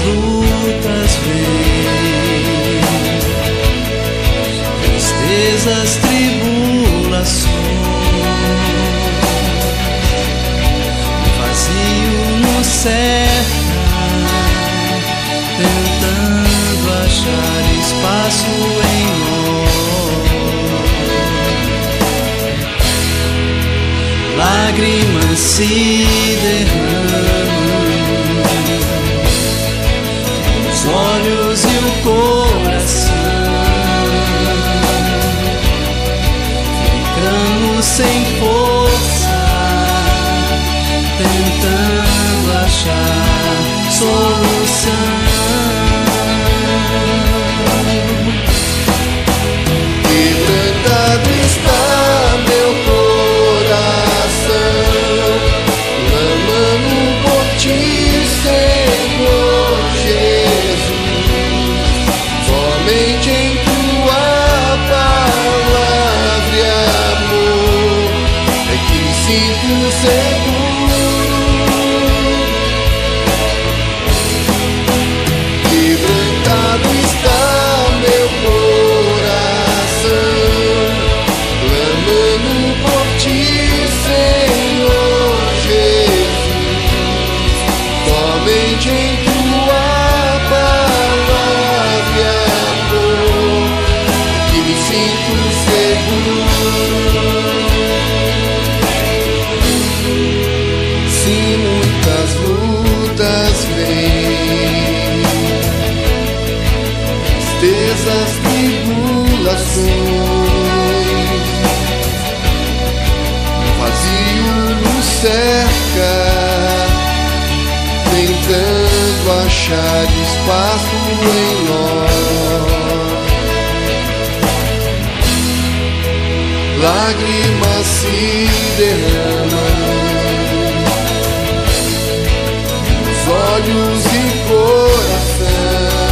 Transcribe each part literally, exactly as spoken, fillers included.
lutas vêm, tristezas, tribulações, vazio nos cerca, tentando achar espaço em nós. Lágrimas se derramam, os olhos e o coração, ficamos sem força, tentando achar solução. Quebrantado está meu coração, clamando por ti, Senhor Jesus. Somente em tua palavra e amor é que me sinto seguro. Quebrantado está meu coração, clamando por ti, Senhor Jesus. Somente em tua palavra e amor que me sinto seguro. Se muitas lutas vêm, tristezas, tribulações, um vazio nos cerca, tentando achar espaço em nós. Lágrimas se derramam, os olhos e coração,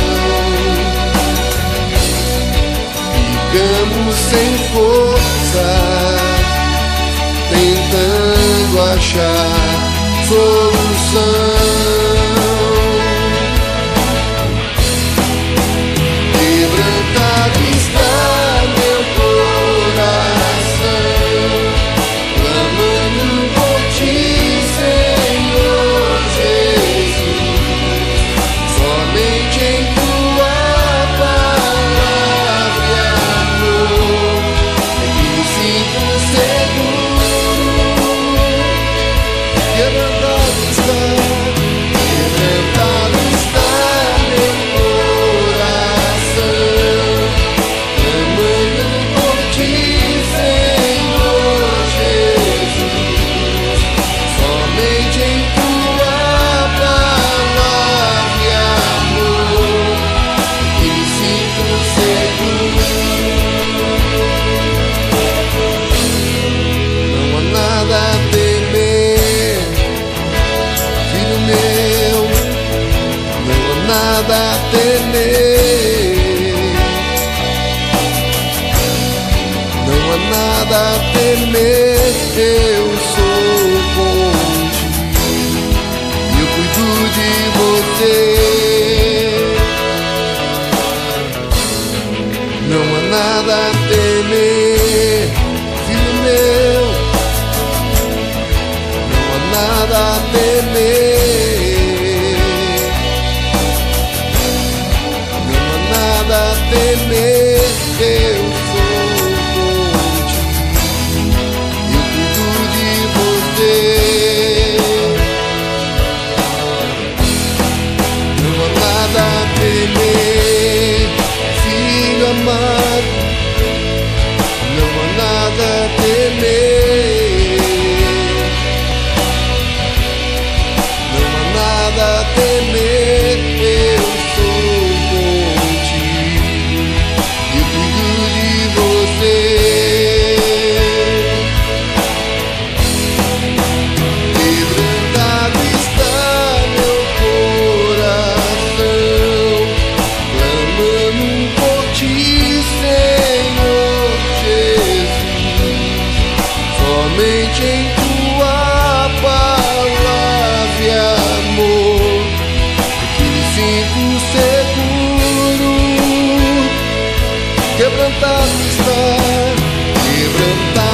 ficamos sem força, tentando achar solução. Quebrantado está meu coração, clamando por ti, Senhor Jesus. Somente em tua palavra e amor é que me sinto seguro. Quebrantado está, quebrantado está meu coração, clamando por ti, Senhor Jesus. Somente em tua palavra e amor que me sinto seguro. Não há nada a temer, filho meu, não há nada a temer, não há nada a temer, eu sou contigo, eu cuido de você. Não há nada a temer, filho meu, não há nada a temer, não há nada a temer, eu sou contigo, eu cuido de você. Não há nada a temer, filho amado, quebrantado está, quebrantado